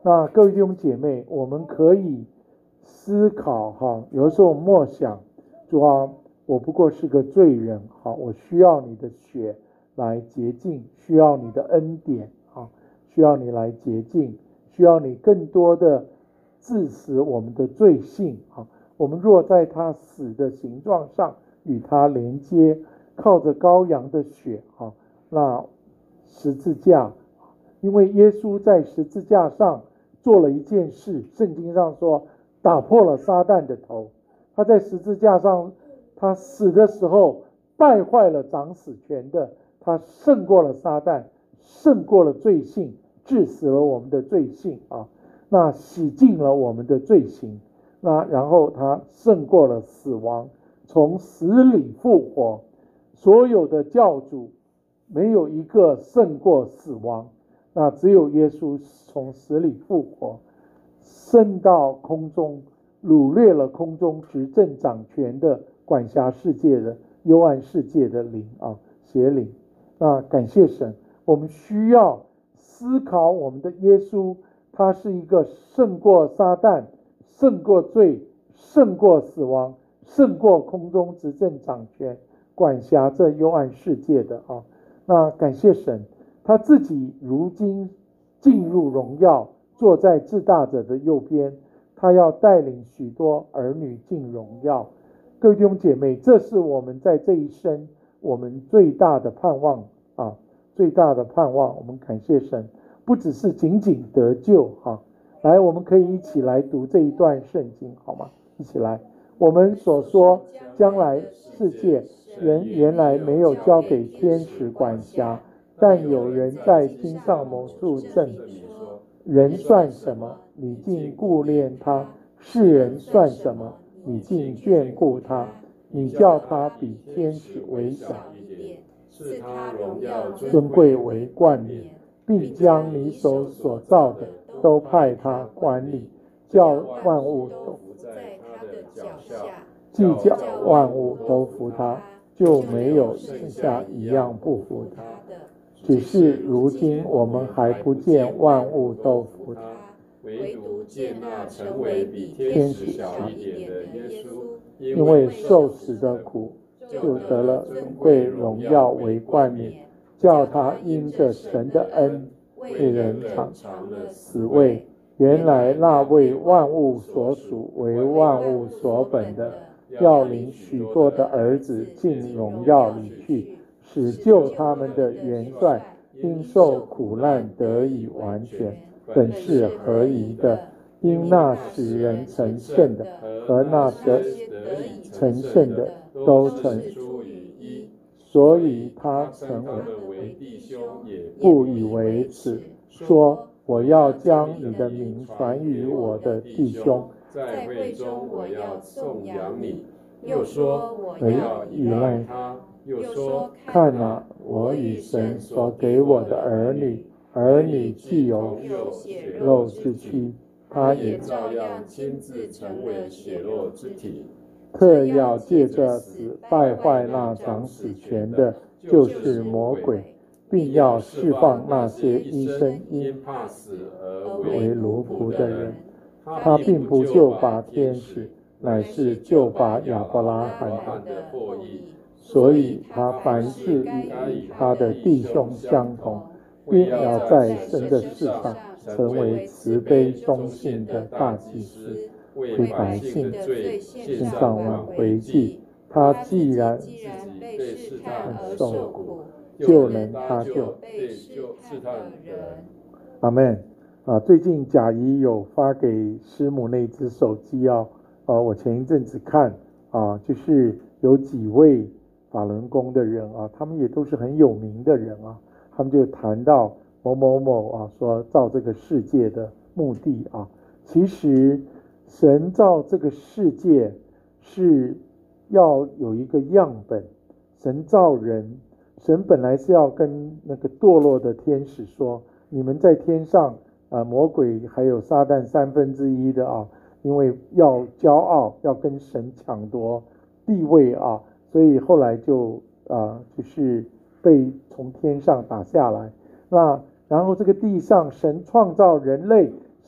那各位弟兄姐妹，我们可以思考哈，有的时候默想，主啊，我不过是个罪人，好，我需要你的血来洁净，需要你的恩典啊，需要你来洁净，需要你更多的治死我们的罪性啊。我们若在他死的形状上与他连接，靠着羔羊的血啊，那十字架，因为耶稣在十字架上做了一件事，圣经上说打破了撒旦的头。他在十字架上，他死的时候败坏了掌死权的，他胜过了撒旦，胜过了罪性，治死了我们的罪性啊，那洗净了我们的罪行，那然后他胜过了死亡，从死里复活。所有的教主没有一个胜过死亡，那只有耶稣从死里复活，升到空中，掳掠了空中执政掌权的管辖世界的幽暗世界的灵啊，邪灵。那感谢神，我们需要思考我们的耶稣，他是一个胜过撒旦，胜过罪，胜过死亡，胜过空中执政掌权管辖这幽暗世界的啊。那感谢神，他自己如今进入荣耀，坐在至大者的右边，他要带领许多儿女进荣耀。各位弟兄姐妹，这是我们在这一生我们最大的盼望啊，最大的盼望。我们感谢神，不只是仅仅得救啊。来，我们可以一起来读这一段圣经，好吗？一起来。我们所说将来世界人原来没有交给天使管辖，但有人在经上谋处证明说，人算什么，你竟顾念他；世人算什么，你竟眷顾他。你叫他比天使微小一点，赐他荣耀尊贵为冠冕，并将你手所造的都派他管理，叫万物都服在他的脚下。既叫万物都服他，就没有剩下一样不服他的。只是如今我们还不见万物都服他，唯独见那成为比天使小一点的耶稣，因为受死的苦，就得了尊贵荣耀为冠冕，叫他因着神的恩为人尝了死味。原来那为万物所属为万物所本的，要领许多的儿子进荣耀里去，使救他们的元帅因受苦难得以完全，本是合宜的。因那使人成圣的和那得成圣的都成出于一，所以他成为弟兄也不以为耻，说我要将你的名传于我的弟兄，在会中我要颂扬你。又说我要依赖他，又说看啊，我与神所给我的儿女，儿女既有血肉之躯，他也照样亲自成为血肉之体，特要借着死败坏那掌死权的，就是魔鬼，并要释放那些一生因怕死而为奴仆的人。他并不救拔天使，乃是救拔亚伯拉罕的后裔，所以他凡事与他的弟兄相同，并要在神的事上成为慈悲忠信的大祭司，为百姓的罪献上挽回祭。他既然自己被试探受苦，就能搭救被试探的人。阿们。啊，最近贾怡有发给师母那只手机啊，呃，我前一阵子看啊，就是有几位法轮功的人啊，他们也都是很有名的人啊，他们就谈到某某某啊，说造这个世界的目的啊，其实神造这个世界是要有一个样本，神造人，神本来是要跟那个堕落的天使说，你们在天上啊，魔鬼还有撒旦三分之一的啊，因为要骄傲，要跟神抢夺地位啊，所以后来就啊，就是被从天上打下来。那然后这个地上神创造人类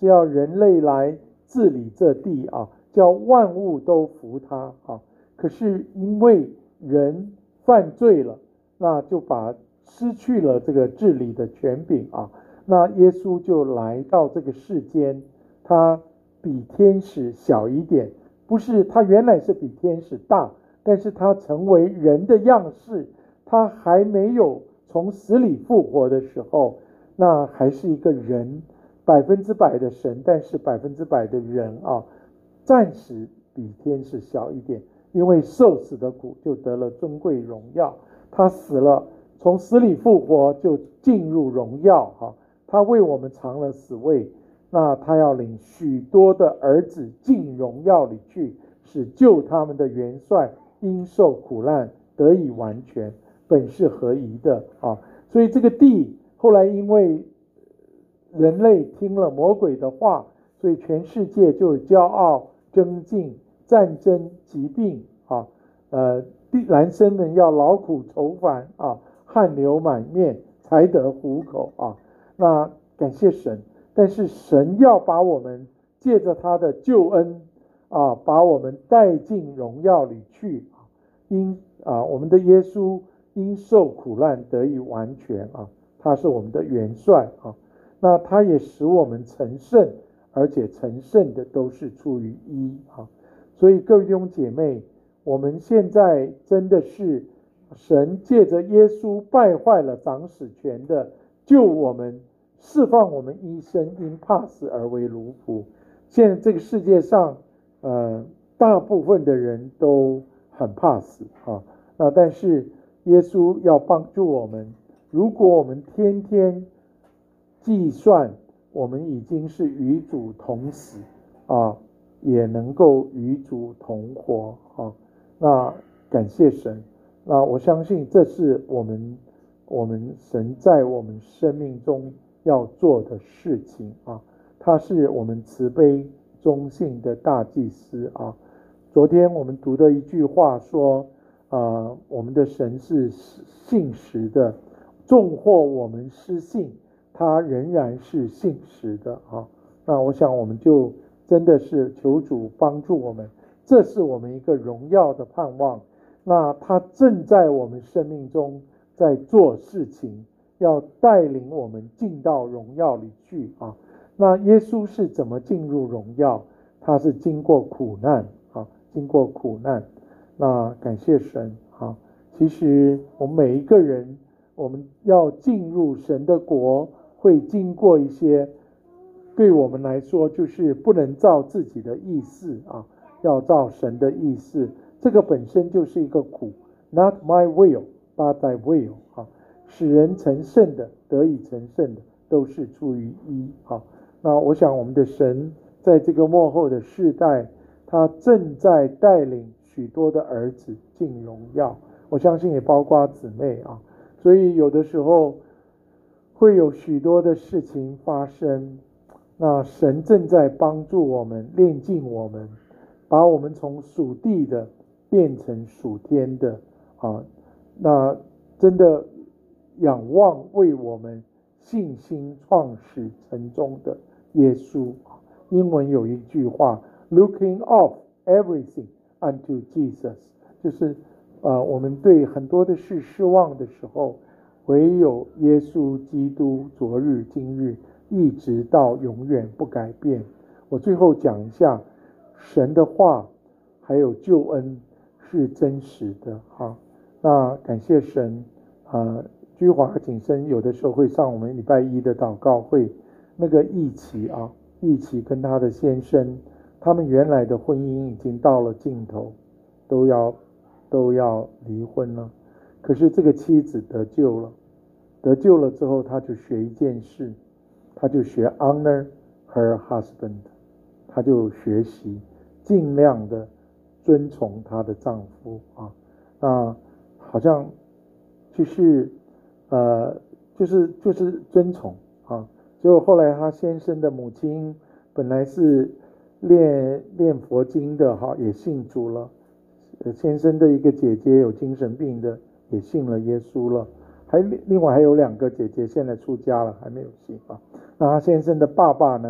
是要人类来治理这地啊，叫万物都服他啊。可是因为人犯罪了，那就把失去了这个治理的权柄啊。那耶稣就来到这个世间，他比天使小一点，不是他原来是比天使大，但是他成为人的样式，他还没有从死里复活的时候，那还是一个人，百分之百的神，但是百分之百的人啊，暂时比天使小一点，因为受死的苦就得了尊贵荣耀。他死了，从死里复活就进入荣耀哈。他为我们尝了死味，那他要领许多的儿子进荣耀里去，使救他们的元帅因受苦难得以完全，本是合宜的啊。所以这个地后来因为人类听了魔鬼的话，所以全世界就骄傲、争竞、战争、疾病啊，呃，男生们要劳苦愁烦啊，汗流满面才得糊口啊。那感谢神，但是神要把我们借着他的救恩啊，把我们带进荣耀里去。因啊，我们的耶稣因受苦难得以完全啊，他是我们的元帅啊。那他也使我们成圣，而且成圣的都是出于一啊。所以各位弟兄姐妹，我们现在真的是神借着耶稣败坏了掌死权的，救我们，释放我们一生因怕死而为奴仆。现在这个世界上呃，大部分的人都很怕死啊，那但是耶稣要帮助我们，如果我们天天计算我们已经是与主同死啊，也能够与主同活啊，那感谢神。那我相信这是我们我们神在我们生命中要做的事情啊，他是我们慈悲忠信的大祭司啊。昨天我们读的一句话说，呃，我们的神是信实的，纵或我们失信，他仍然是信实的啊。那我想我们就真的是求主帮助我们，这是我们一个荣耀的盼望。那他正在我们生命中在做事情，要带领我们进到荣耀里去啊。那耶稣是怎么进入荣耀？他是经过苦难啊，经过苦难。那感谢神啊！其实我们每一个人，我们要进入神的国，会经过一些，对我们来说就是不能照自己的意思啊，要照神的意思。这个本身就是一个苦 ，Not my will, but thy will 啊，使人成圣的，得以成圣的，都是出于一啊。那我想我们的神在这个末后的世代，他正在带领许多的儿子进荣耀，我相信也包括姊妹啊。所以有的时候会有许多的事情发生，那神正在帮助我们，炼净我们，把我们从属地的变成属天的啊。那真的仰望为我们信心创始成终的耶稣。英文有一句话 Looking off everything unto Jesus， 就是呃，我们对很多的事失望的时候，唯有耶稣基督昨日今日一直到永远不改变。我最后讲一下神的话还有救恩是真实的哈。那感谢神，呃，居华景生有的时候会上我们礼拜一的祷告会，那个义琪啊，义琪跟他的先生，他们原来的婚姻已经到了尽头，都要都要离婚了。可是这个妻子得救了，得救了之后，他就学一件事，他就学 honor her husband， 他就学习尽量的尊崇她的丈夫啊。那好像就是呃，就是就是尊崇啊。结果后来他先生的母亲本来是练练佛经的哈，也信主了。先生的一个姐姐有精神病的，也信了耶稣了。还另外还有两个姐姐现在出家了，还没有信啊。那他先生的爸爸呢，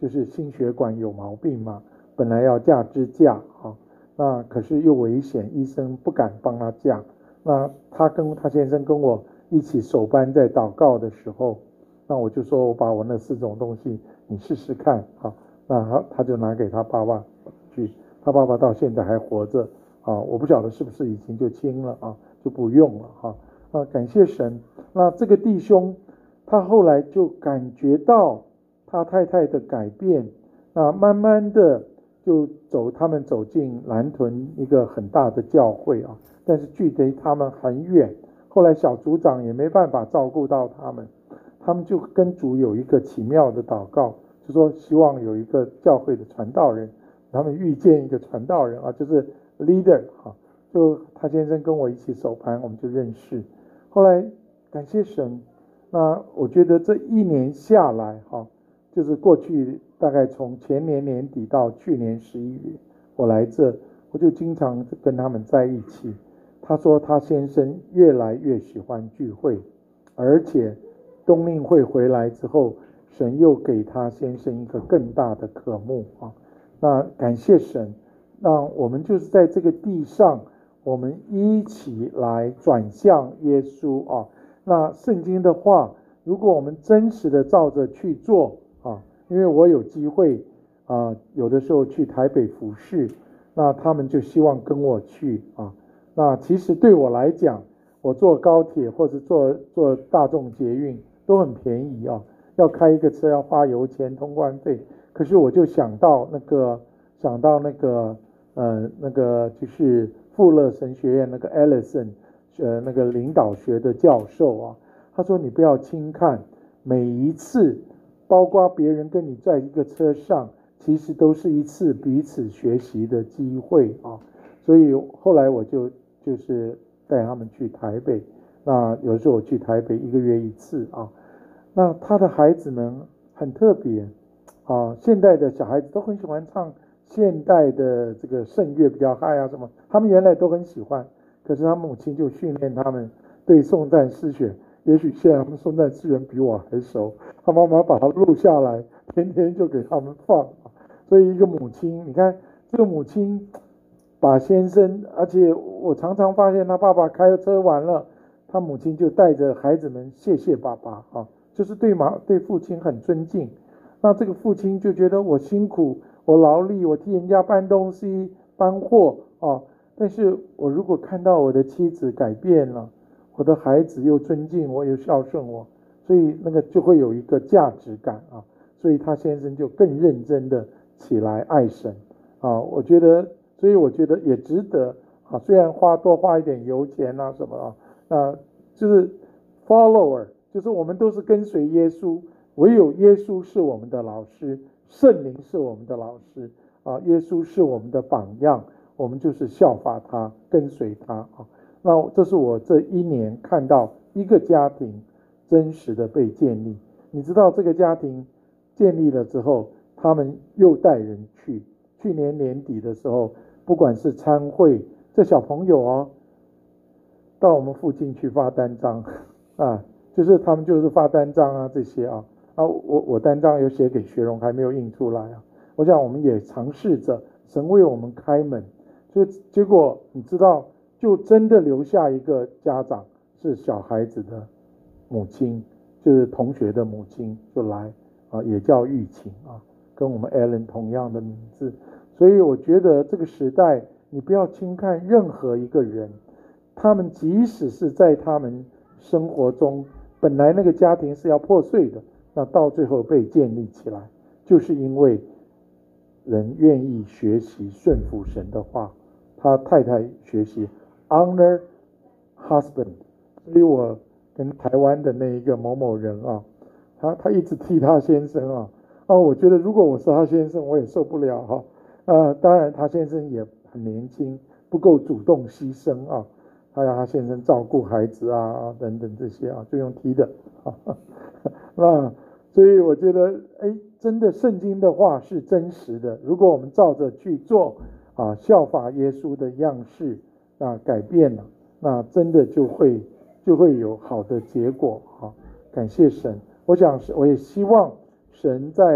就是心血管有毛病嘛，本来要架支架啊，那可是又危险，医生不敢帮他架。那他跟他先生跟我一起守班在祷告的时候，那我就说我把我那四种东西你试试看啊，那他他就拿给他爸爸去，他爸爸到现在还活着啊，我不晓得是不是已经就清了啊，就不用了哈啊，感谢神。那这个弟兄他后来就感觉到他太太的改变，那慢慢的就走，他们走进南屯一个很大的教会啊，但是距离他们很远，后来小组长也没办法照顾到他们，他们就跟主有一个奇妙的祷告，就说希望有一个教会的传道人，他们遇见一个传道人啊，就是 leader 啊，就他先生跟我一起守盘，我们就认识。后来感谢神，那我觉得这一年下来哈，就是过去大概从前年年底到去年十一月，我来这，我就经常跟他们在一起。他说他先生越来越喜欢聚会，而且冬令会回来之后，神又给他先生一个更大的渴慕啊。那感谢神，那我们就是在这个地上，我们一起来转向耶稣啊。那圣经的话，如果我们真实的照着去做啊，因为我有机会啊，有的时候去台北服侍，那他们就希望跟我去啊。那其实对我来讲，我坐高铁或者坐坐大众捷运都很便宜啊，要开一个车要花油钱、通关费。可是我就想到那个，想到那个呃那个就是富勒神学院那个 Ellison 呃那个领导学的教授啊，他说你不要轻看每一次，包括别人跟你在一个车上，其实都是一次彼此学习的机会啊。所以后来我就就是带他们去台北，那有时候我去台北一个月一次啊。那他的孩子们很特别啊，现代的小孩子都很喜欢唱现代的这个圣乐比较嗨啊什么，他们原来都很喜欢，可是他母亲就训练他们对颂赞诗选，也许现在他们颂赞诗人比我还熟，他妈妈把它录下来，天天就给他们放。所以一个母亲，你看这个母亲把先生，而且我常常发现他爸爸开车完了，他母亲就带着孩子们谢谢爸爸啊，就是对妈对父亲很尊敬。那这个父亲就觉得我辛苦，我劳力，我替人家搬东西搬货啊，但是我如果看到我的妻子改变了，我的孩子又尊敬我又孝顺我，所以那个就会有一个价值感啊，所以他先生就更认真的起来爱神啊，我觉得。所以我觉得也值得啊，虽然花多花一点油钱啊什么啊，那就是 follower， 就是我们都是跟随耶稣，唯有耶稣是我们的老师，圣灵是我们的老师啊，耶稣是我们的榜样，我们就是效法他，跟随他啊。那这是我这一年看到一个家庭真实的被建立。你知道这个家庭建立了之后，他们又带人去，去年年底的时候。不管是参会，这小朋友哦，到我们附近去发单张啊，就是他们就是发单张啊这些啊啊，我我单张有写给学荣，还没有印出来啊。我想我们也尝试着，神为我们开门，就结果你知道，就真的留下一个家长是小孩子的母亲，就是同学的母亲就来啊，也叫玉琴啊，跟我们 Ellen 同样的名字。所以我觉得这个时代，你不要轻看任何一个人，他们即使是在他们生活中，本来那个家庭是要破碎的，那到最后被建立起来，就是因为人愿意学习顺服神的话，他太太学习 honor husband， 所以我跟台湾的那一个某某人啊，他他一直替他先生啊，啊，我觉得如果我是他先生，我也受不了哈、啊。呃，当然他先生也很年轻，不够主动牺牲啊，还有他先生照顾孩子啊等等这些啊，就用踢的啊。那所以我觉得，哎，真的圣经的话是真实的，如果我们照着去做啊，效法耶稣的样式啊，改变了，那真的就会就会有好的结果啊。感谢神，我想我也希望神在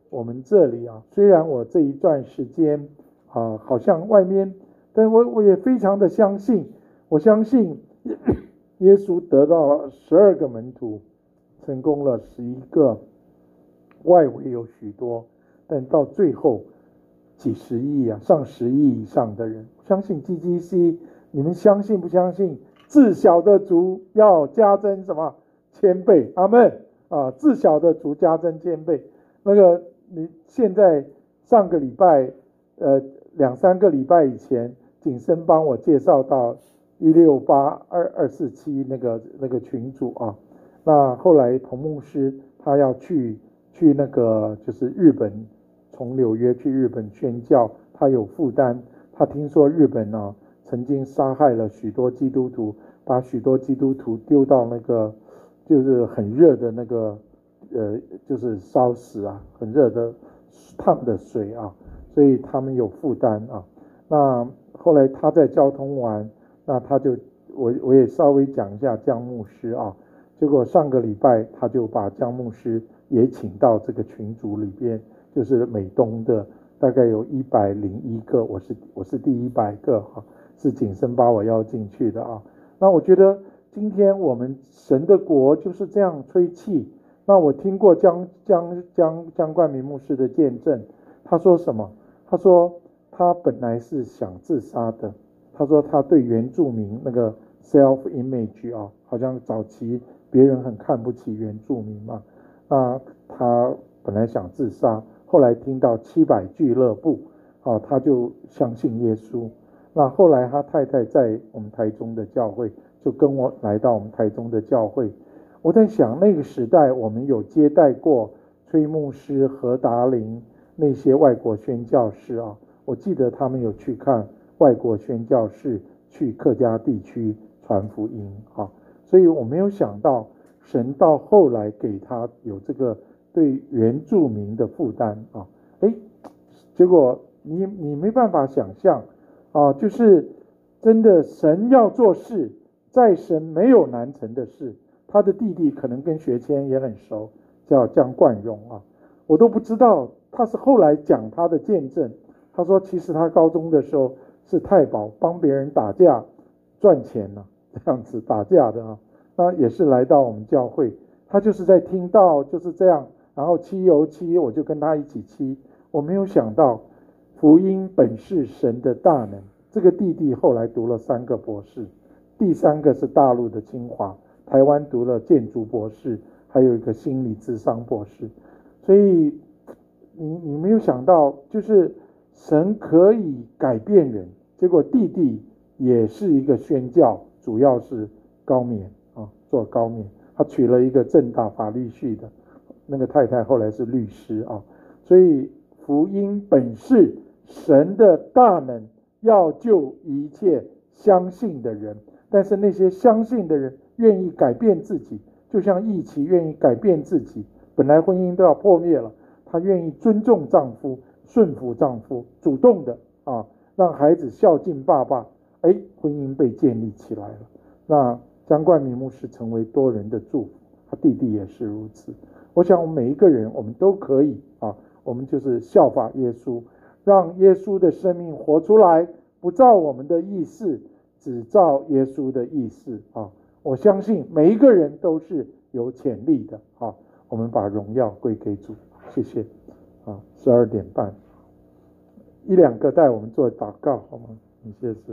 我们这里啊，虽然我这一段时间啊，好像外面，但我我也非常的相信，我相信耶稣得到了十二个门徒，成功了十一个，外围有许多，但到最后几十亿啊，上十亿以上的人，相信 G G C， 你们相信不相信？自小的族要加增什么？千倍，阿们啊！自小的族加增千倍。那个你现在上个礼拜，呃，两三个礼拜以前，景生帮我介绍到一六八二二四七那个那个群组啊。那后来彭牧师他要去去那个就是日本，从纽约去日本宣教，他有负担。他听说日本啊曾经杀害了许多基督徒，把许多基督徒丢到那个就是很热的那个呃就是烧死啊，很热的烫的水啊，所以他们有负担啊。那后来他在交通完，那他就我我也稍微讲一下江牧师啊。结果上个礼拜他就把江牧师也请到这个群组里边，就是美东的，大概有一百零一个，我是我是第一百个哈，是景生把我邀进去的啊。那我觉得今天我们神的国就是这样吹气。那我听过江江江江冠民牧师的见证，他说什么？他说他本来是想自杀的，他说他对原住民那个 self image 啊，好像早期别人很看不起原住民嘛，那他本来想自杀，后来听到七百俱乐部啊，他就相信耶稣。那后来他太太在我们台中的教会，就跟我来到我们台中的教会。我在想那个时代我们有接待过崔牧师、何达林那些外国宣教士啊，我记得他们有去看外国宣教士去客家地区传福音啊，所以我没有想到神到后来给他有这个对原住民的负担啊，诶，结果你你没办法想象啊，就是真的神要做事，在神没有难成的事。他的弟弟可能跟学谦也很熟，叫江冠荣啊，我都不知道他是后来讲他的见证。他说其实他高中的时候是太保，帮别人打架赚钱了、啊，这样子打架的啊。那也是来到我们教会，他就是在听到就是这样，然后漆油漆，我就跟他一起漆。我没有想到福音本是神的大能。这个弟弟后来读了三个博士，第三个是大陆的清华，台湾读了建筑博士，还有一个心理咨商博士。所以你你没有想到，就是神可以改变人。结果弟弟也是一个宣教，主要是高棉啊，做高棉。他娶了一个政大法律系的那个太太，后来是律师啊。所以福音本是神的大能，要救一切相信的人。但是那些相信的人愿意改变自己，就像义琦愿意改变自己，本来婚姻都要破灭了，她愿意尊重丈夫，顺服丈夫，主动的啊，让孩子孝敬爸爸，哎，婚姻被建立起来了。那江冠民牧师成为多人的祝福，他弟弟也是如此。我想我们每一个人，我们都可以啊，我们就是效法耶稣，让耶稣的生命活出来，不照我们的意思，只照耶稣的意思啊！我相信每一个人都是有潜力的啊！我们把荣耀归给主，谢谢啊！十二点半，一两个带我们做祷告好吗？谢谢。